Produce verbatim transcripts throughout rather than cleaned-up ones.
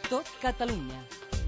Tot Catalunya.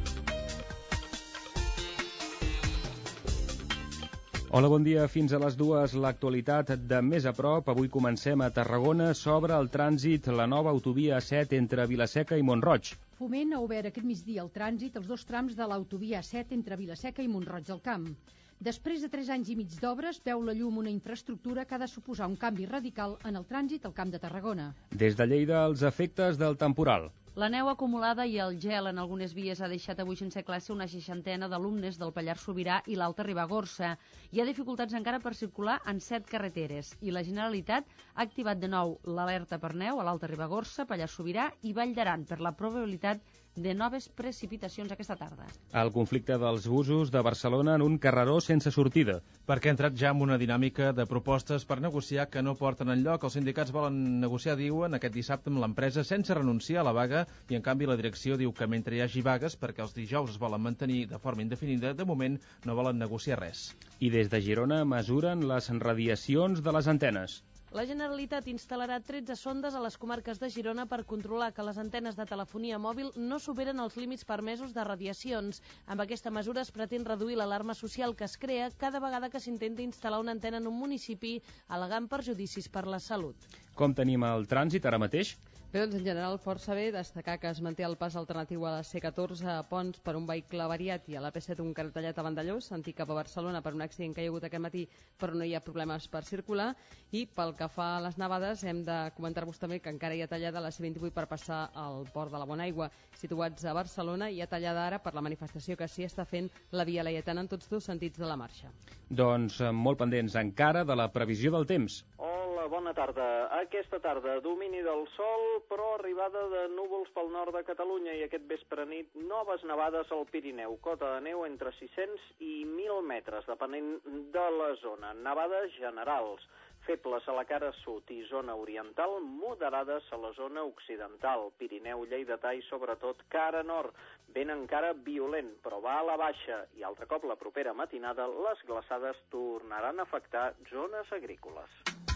Hola, bon dia. Fins a les dues, l'actualitat de més a prop. Avui comencem a Tarragona. S'obre el trànsit la nova autovia A set entre Vila-seca i Mont-roig. Foment ha obert aquest migdia el trànsit als dos trams de l'autovia A set entre Vila-seca i Mont-roig del Camp. Després de tres anys i mig d'obres, veu la llum una infraestructura que ha de suposar un canvi radical en el trànsit al Camp de Tarragona. Des de Lleida, els efectes del temporal. La neu acumulada i el gel en algunes vies ha deixat avui sense classe una seixantena d'alumnes del Pallars Sobirà i l'Alta Ribagorça. Hi ha dificultats encara per circular en set carreteres i la Generalitat ha activat de nou l'alerta per neu a l'Alta Ribagorça, Pallars Sobirà i Vall d'Aran per la probabilitat de noves precipitacions aquesta tarda. El conflicte dels busos de Barcelona en un carreró sense sortida. Perquè ha entrat ja en una dinàmica de propostes per negociar que no porten enlloc. Els sindicats volen negociar, diuen, aquest dissabte amb l'empresa sense renunciar a la vaga i, en canvi, la direcció diu que mentre hi hagi vagues, perquè els dijous es volen mantenir de forma indefinida, de moment no volen negociar res. I des de Girona mesuren les radiacions de les antenes. La Generalitat instal·larà tretze sondes a les comarques de Girona per controlar que les antenes de telefonia mòbil no superen els límits permesos de radiacions. Amb aquesta mesura es pretén reduir l'alarma social que es crea cada vegada que s'intenta instal·lar una antena en un municipi, al·legant perjudicis per la salut. Com tenim el trànsit ara mateix? Bé, doncs en general força bé, destacar que es manté el pas alternatiu a la C catorze a Pons per un vehicle avariat i a la P set un cartellet a Vandellós, sentit cap a Barcelona per un accident que hi ha hagut aquest matí, però no hi ha problemes per circular. I pel que fa a les nevades, hem de comentar-vos també que encara hi ha tallada la C vint-i-vuit per passar al port de la Bonaigua, situats a Barcelona, i hi ha tallada ara per la manifestació que s'hi està fent la Via Laietana en tots dos sentits de la marxa. Doncs molt pendents encara de la previsió del temps. Hola, bona tarda. Aquesta tarda, domini del sol, però arribada de núvols pel nord de Catalunya i aquest vespre nit, noves nevades al Pirineu. Cota de neu entre sis-cents i mil metres, depenent de la zona. Nevades generals, febles a la cara sud i zona oriental, moderades a la zona occidental, Pirineu, Lleidatà i sobretot cara nord. Vent encara violent, però va a la baixa i altre cop la propera matinada les glaçades tornaran a afectar zones agrícoles.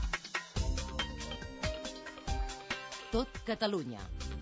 Tot Catalunya.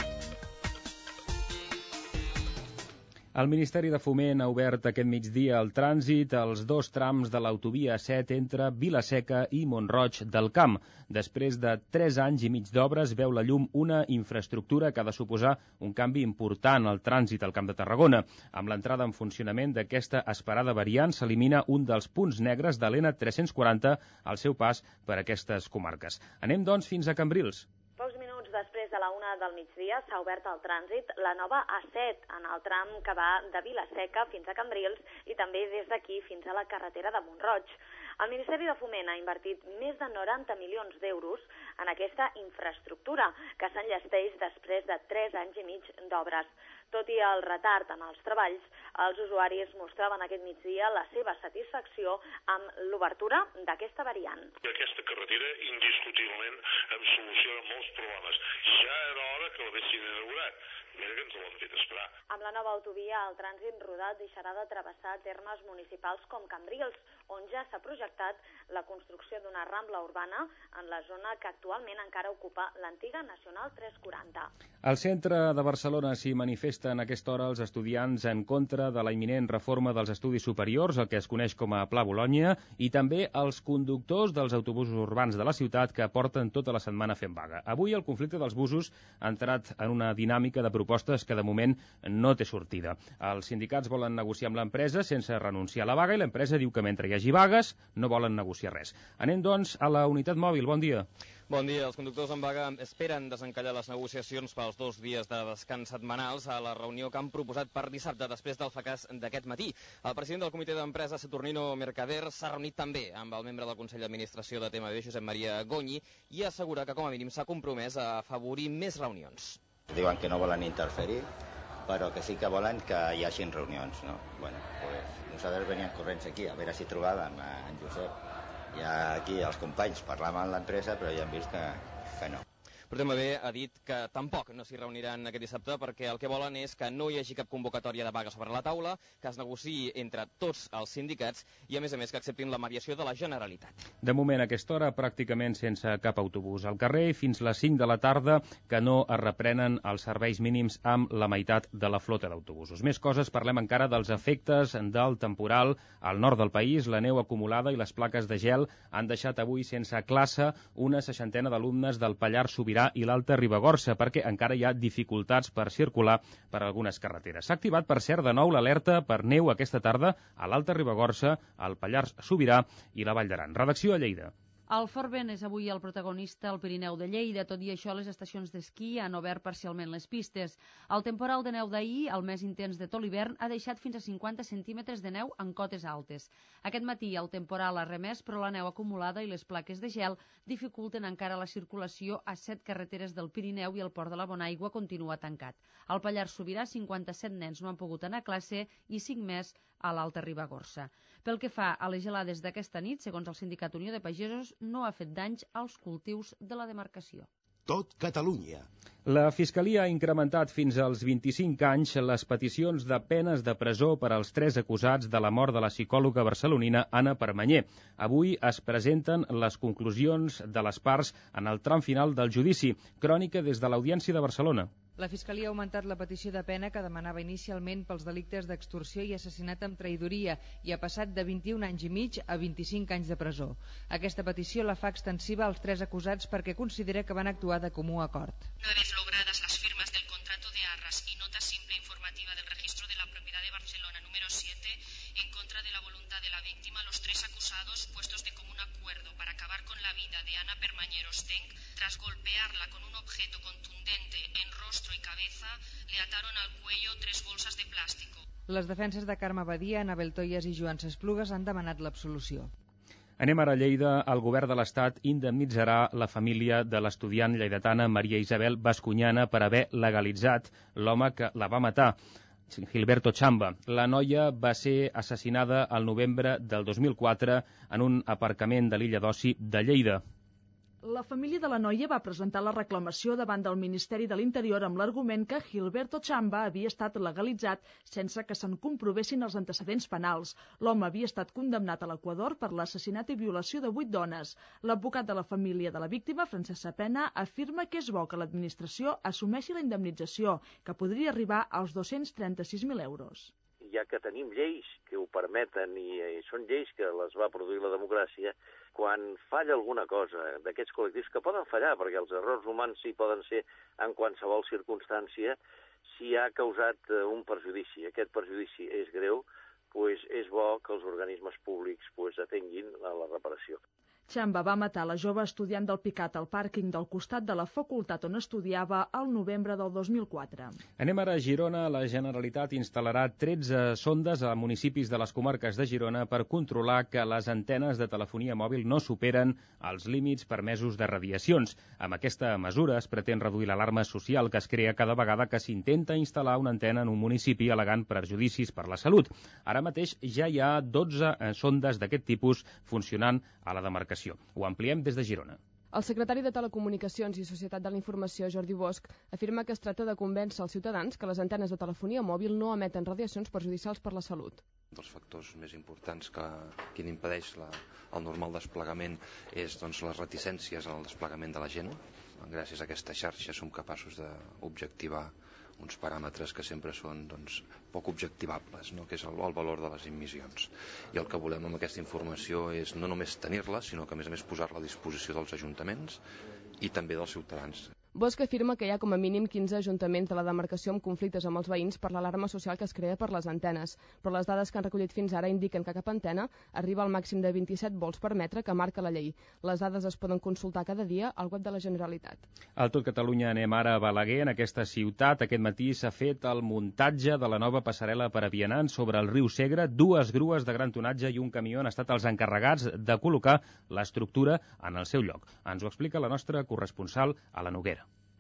El Ministeri de Foment ha obert aquest migdia el trànsit als dos trams de l'autovia A set entre Vila-seca i Mont-roig del Camp. Després de tres anys i mig d'obres, veu la llum una infraestructura que ha de suposar un canvi important al trànsit al Camp de Tarragona. Amb l'entrada en funcionament d'aquesta esperada variant, s'elimina un dels punts negres de l'N tres-cents quaranta al seu pas per aquestes comarques. Anem, doncs, fins a Cambrils. Pocs minuts després de la una del migdia s'ha obert el trànsit la nova A set en el tram que va de Vila-seca fins a Cambrils i també des d'aquí fins a la carretera de Mont-roig. El Ministeri de Foment ha invertit més de noranta milions d'euros en aquesta infraestructura que s'enllesteix després de tres anys i mig d'obres. Tot i el retard en els treballs, els usuaris mostraven aquest migdia la seva satisfacció amb l'obertura d'aquesta variant. Aquesta carretera, indiscutiblement, em soluciona molts problemes. Ja era hora que l'haguessin inaugurat. Mira que ens l'han fet esperar. Amb la nova autovia, el trànsit rodat deixarà de travessar termes municipals com Cambrils, on ja s'ha projectat la construcció d'una rambla urbana en la zona que actualment encara ocupa l'antiga Nacional tres quaranta. Al centre de Barcelona s'hi manifesten a aquesta hora els estudiants en contra de la imminent reforma dels estudis superiors, el que es coneix com a Pla Bologna, i també els conductors dels autobusos urbans de la ciutat que porten tota la setmana fent vaga. Avui el conflicte dels busos ha entrat en una dinàmica de propostes que de moment no té sortida. Els sindicats volen negociar amb l'empresa sense renunciar a la vaga i l'empresa diu que mentre hi hagi vagues no volen negociar res. Anem, doncs, a la unitat mòbil. Bon dia. Bon dia. Els conductors en vaga esperen desencallar les negociacions pels dos dies de descans setmanals a la reunió que han proposat per dissabte després del fracàs d'aquest matí. El president del comitè d'empresa, Saturnino Mercader, s'ha reunit també amb el membre del Consell d'Administració de T M B, Josep Maria Gonyi, i assegura que com a mínim s'ha compromès a afavorir més reunions. Diuen que no volen interferir, però que sí que volen que hi hagin reunions, no? Bueno, pues nosaltres veníem corrents aquí a veure si trobàvem en Josep. Ja aquí els companys parlaven amb l'empresa, però ja hem vist que, que no. però també ha dit que tampoc no s'hi reuniran aquest dissabte perquè el que volen és que no hi hagi cap convocatòria de vaga sobre la taula, que es negociï entre tots els sindicats i, a més a més, que acceptin la mediació de la Generalitat. De moment, a aquesta hora, pràcticament sense cap autobús al carrer, fins les cinc de la tarda, que no es reprenen els serveis mínims amb la meitat de la flota d'autobusos. Més coses, parlem encara dels efectes del temporal al nord del país. La neu acumulada i les plaques de gel han deixat avui sense classe una seixantena d'alumnes del Pallars Sobirà i l'Alta Ribagorça, perquè encara hi ha dificultats per circular per algunes carreteres. S'ha activat, per cert, de nou l'alerta per neu aquesta tarda a l'Alta Ribagorça, al Pallars Sobirà i la Vall d'Aran. Redacció a Lleida. El fort vent és avui el protagonista al Pirineu de Lleida. Tot i això, les estacions d'esquí han obert parcialment les pistes. El temporal de neu d'ahir, el més intens de tot l'hivern, ha deixat fins a cinquanta centímetres de neu en cotes altes. Aquest matí el temporal ha remès, però la neu acumulada i les plaques de gel dificulten encara la circulació a set carreteres del Pirineu i el port de la Bonaigua continua tancat. Al Pallars Sobirà, cinquanta-set nens no han pogut anar a classe i cinc més a l'Alta Ribagorça. Pel que fa a les gelades d'aquesta nit, segons el Sindicat Unió de Pagesos, no ha fet danys als cultius de la demarcació. Tot Catalunya. La Fiscalia ha incrementat fins als vint-i-cinc anys les peticions de penes de presó per als tres acusats de la mort de la psicòloga barcelonina Anna Permanyer. Avui es presenten les conclusions de les parts en el tram final del judici. Crònica des de l'Audiència de Barcelona. La Fiscalia ha augmentat la petició de pena que demanava inicialment pels delictes d'extorsió i assassinat amb traïdoria i ha passat de vint-i-un anys i mig a vint-i-cinc anys de presó. Aquesta petició la fa extensiva als tres acusats perquè considera que van actuar de comú acord. Una vez logradas las firmas del contrato de arras y nota simple informativa del registro de la propiedad de Barcelona número siete en contra de la voluntad de la víctima, los tres acusados, puestos de común acuerdo para acabar con la vida de Ana Permanyer Ostenc, tras golpearla con un objeto contundente en rostro y cabeza, le ataron al cuello tres bolsas de plástico. Les defenses de Carme Badia, Anabel Toies i Joan Sesplugues han demanat l'absolució. Anem ara a Lleida. El govern de l'Estat indemnitzarà la família de l'estudiant lleidatana Maria Isabel Bascuñana per haver legalitzat l'home que la va matar, Gilberto Chamba. La noia va ser assassinada al novembre del dos mil quatre en un aparcament de l'illa d'Oci de Lleida. La família de la noia va presentar la reclamació davant del Ministeri de l'Interior amb l'argument que Gilberto Chamba havia estat legalitzat sense que se'n comprovessin els antecedents penals. L'home havia estat condemnat a l'Equador per l'assassinat i violació de vuit dones. L'advocat de la família de la víctima, Francesc Sapena, afirma que és bo que l'administració assumeixi la indemnització, que podria arribar als dos-cents trenta-sis mil euros. Ja que tenim lleis que ho permeten i, i són lleis que les va produir la democràcia, quan falla alguna cosa d'aquests col·lectius, que poden fallar, perquè els errors humans sí poden ser en qualsevol circumstància, si ha causat un perjudici, aquest perjudici és greu, doncs és bo que els organismes públics doncs, atenguin a la reparació. Chamba va matar la jove estudiant del Picat al pàrquing del costat de la facultat on estudiava al novembre del dos mil quatre. Anem ara a Girona. La Generalitat instal·larà tretze sondes a municipis de les comarques de Girona per controlar que les antenes de telefonia mòbil no superen els límits permesos de radiacions. Amb aquesta mesura es pretén reduir l'alarma social que es crea cada vegada que s'intenta instal·lar una antena en un municipi al·legant perjudicis per la salut. Ara mateix ja hi ha dotze sondes d'aquest tipus funcionant a la demarcació. Ho ampliem des de Girona. El secretari de Telecomunicacions i Societat de la Informació, Jordi Bosch, afirma que es tracta de convèncer els ciutadans que les antenes de telefonia mòbil no emeten radiacions perjudicials per la salut. Un dels factors més importants que, que impedeix la, el normal desplegament és doncs, les reticències en el desplegament de la gent. Gràcies a aquesta xarxa som capaços d'objectivar uns paràmetres que sempre són doncs, poc objectivables, no? Que és el, el valor de les emissions. I el que volem amb aquesta informació és no només tenir-la, sinó que a més a més posar-la a disposició dels ajuntaments i també dels ciutadans. Bosch afirma que hi ha com a mínim quinze ajuntaments de la demarcació amb conflictes amb els veïns per l'alarma social que es crea per les antenes, però les dades que han recollit fins ara indiquen que cap antena arriba al màxim de vint-i-set volts per metre que marca la llei. Les dades es poden consultar cada dia al web de la Generalitat. Al Tot Catalunya anem ara a Balaguer. En aquesta ciutat aquest matí s'ha fet el muntatge de la nova passarel·la per a vianants sobre el riu Segre. Dues grues de gran tonatge i un camió han estat els encarregats de col·locar l'estructura en el seu lloc. Ens ho explica la nostra corresponsal a la Noguera.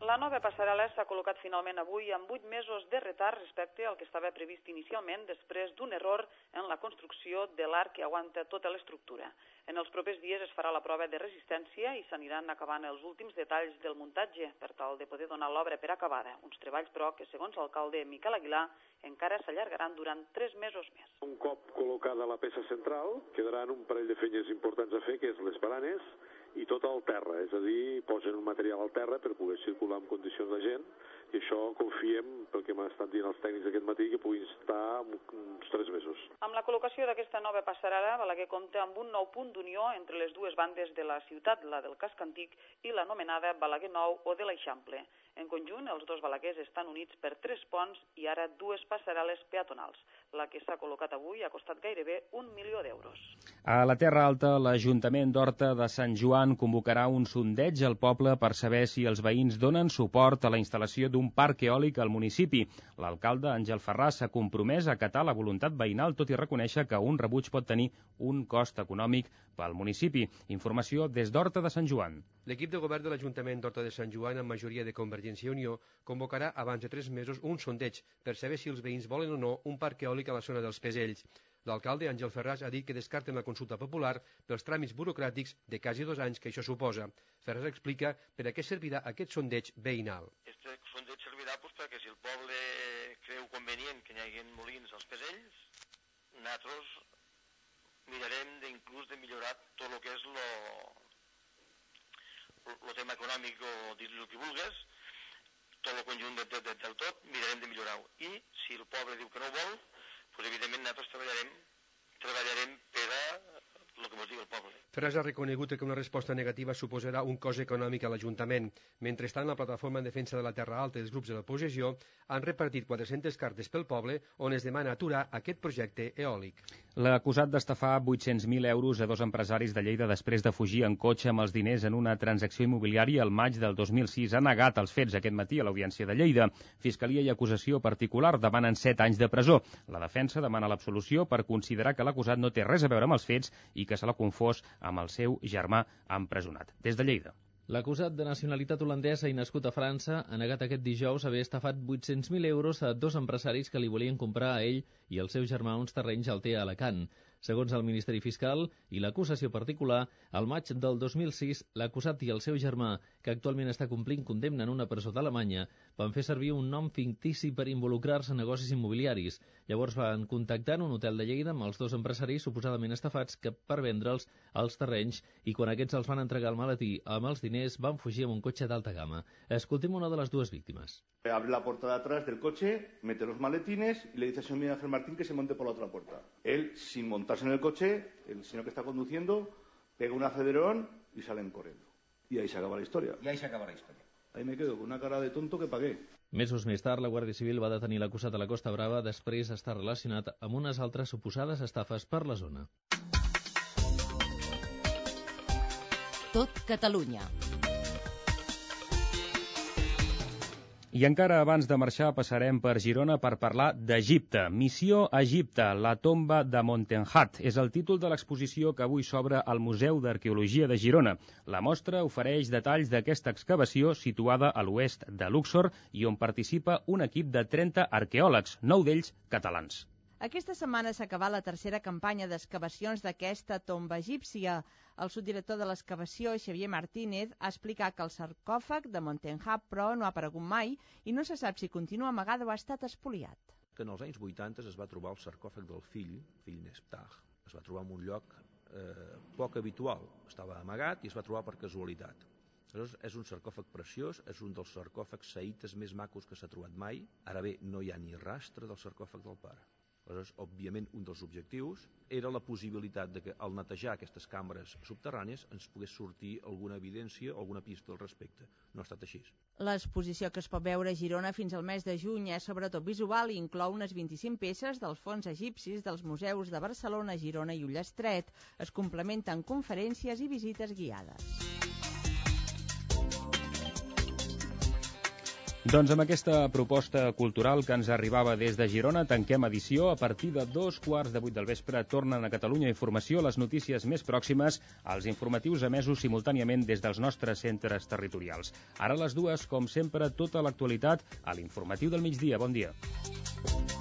La nova passarel·la s'ha col·locat finalment avui amb vuit mesos de retard respecte al que estava previst inicialment després d'un error en la construcció de l'arc que aguanta tota l'estructura. En els propers dies es farà la prova de resistència i s'aniran acabant els últims detalls del muntatge per tal de poder donar l'obra per acabada. Uns treballs, però, que segons l'alcalde Miquel Aguilar encara s'allargaran durant tres mesos més. Un cop col·locada la peça central, quedaran un parell de feines importants a fer, que és les baranes i tot el terra, és a dir, posen un material al terra per poder circular en condicions de gent, i això confiem, pel que m'estan dient els tècnics aquest matí, que puguin estar uns tres mesos. Amb la col·locació d'aquesta nova passarel·la, Balaguer compta amb un nou punt d'unió entre les dues bandes de la ciutat, la del casc antic i l'anomenada Balaguer Nou o de l'Eixample. En conjunt, els dos Balaguers estan units per tres ponts i ara dues passarel·les peatonals. La que s'ha col·locat avui ha costat gairebé un milió d'euros. A la Terra Alta, l'Ajuntament d'Horta de Sant Joan convocarà un sondeig al poble per saber si els veïns donen suport a la instal·lació d'un parc eòlic al municipi. L'alcalde Àngel Ferràs s'ha compromès a acatar la voluntat veïnal, tot i reconèixer que un rebuig pot tenir un cost econòmic pel municipi. Informació des d'Horta de Sant Joan. L'equip de govern de l'Ajuntament d'Horta de Sant Joan, amb majoria de Convergència i Unió, convocarà abans de tres mesos un sondeig per saber si els veïns volen o no un parc eòlic a la zona dels Pesells. L'alcalde Àngel Ferràs ha dit que descarten la consulta popular pels tràmits burocràtics de quasi dos anys que això suposa. Ferràs explica per a què servirà aquest sondeig veïnal. Aquest sondeig servirà pues, perquè si el poble creu convenient que hi hagi molins als Pesells, nosaltres mirarem d'inclús de millorar tot el que és lo, el tema econòmic o dir-li el que vulgues, tot el conjunt de, de, de, del tot, mirarem de millorar-ho. I si el poble diu que no ho vol, pues, evidentment nosaltres treballarem, treballarem per a el que ens digui el poble. Ferràs ha reconegut que una resposta negativa suposarà un cost econòmic a l'Ajuntament. Mentrestant, la plataforma en defensa de la Terra Alta i els grups de l'oposició han repartit quatre-centes cartes pel poble on es demana aturar aquest projecte eòlic. L'acusat d'estafar vuit-cents mil euros a dos empresaris de Lleida després de fugir en cotxe amb els diners en una transacció immobiliària al maig del dos mil sis ha negat els fets aquest matí a l'Audiència de Lleida. Fiscalia i acusació particular demanen set anys de presó. La defensa demana l'absolució per considerar que l'acusat no té res a veure amb els fets i que se l'ha confós amb el seu germà empresonat. Des de Lleida. L'acusat de nacionalitat holandesa i nascut a França ha negat aquest dijous haver estafat vuit-cents mil euros a dos empresaris que li volien comprar a ell i al seu germà uns terrenys al T a Alacant. Segons el Ministeri Fiscal i l'acusació particular, al maig del dos mil sis, l'acusat i el seu germà, que actualment està complint condemna en una presó d'Alemanya, van fer servir un nom fictici per involucrar-se en negocis immobiliaris. Llavors van contactar en un hotel de Lleida amb els dos empresaris suposadament estafats que per vendre'ls els terrenys i quan aquests els van entregar el maletí amb els diners van fugir amb un cotxe d'alta gamma. Escoltem una de les dues víctimes. Abre la puerta de atrás del coche, mete los maletines y le dice al señor Miguel Ángel Martín que se monte por la otra puerta. Él, sin montarse en el coche, el señor que está conduciendo, pega un acelerón y salen corriendo. Y ahí se acaba la historia. Y ahí se acaba la historia. Ahí me quedo con una cara de tonto que pagué. Mesos més tard, la Guàrdia Civil va detenir l'acusat a la Costa Brava després d'estar relacionat amb unes altres suposades estafes per la zona. Tot Catalunya. I encara abans de marxar passarem per Girona per parlar d'Egipte. Missió Egipte, la tomba de Montenhat, és el títol de l'exposició que avui s'obre al Museu d'Arqueologia de Girona. La mostra ofereix detalls d'aquesta excavació situada a l'oest de Luxor i on participa un equip de trenta arqueòlegs, nou d'ells catalans. Aquesta setmana s'ha acabat la tercera campanya d'excavacions d'aquesta tomba egípcia. El subdirector de l'excavació, Xavier Martínez, ha explicat que el sarcòfag de Montenhat, però, no ha aparegut mai i no se sap si continua amagat o ha estat espoliat. Que en els anys vuitanta es va trobar el sarcòfag del fill, fill Neftah. Es va trobar en un lloc eh, poc habitual. Estava amagat i es va trobar per casualitat. Aleshores, és un sarcòfag preciós, és un dels sarcòfags saïtes més macos que s'ha trobat mai. Ara bé, no hi ha ni rastre del sarcòfag del pare. Aleshores, òbviament, un dels objectius era la possibilitat de que al netejar aquestes cambres subterrànies ens pogués sortir alguna evidència o alguna pista al respecte. No ha estat així. L'exposició que es pot veure a Girona fins al mes de juny és sobretot visual i inclou unes vint-i-cinc peces dels fons egipcis dels museus de Barcelona, Girona i Ullastret. Es complementen conferències i visites guiades. Doncs amb aquesta proposta cultural que ens arribava des de Girona, tanquem edició. A partir de dos quarts de vuit del vespre tornen a Catalunya Informació les notícies més pròximes, als informatius emesos simultàniament des dels nostres centres territorials. Ara a les dues, com sempre, tota l'actualitat a l'informatiu del migdia. Bon dia.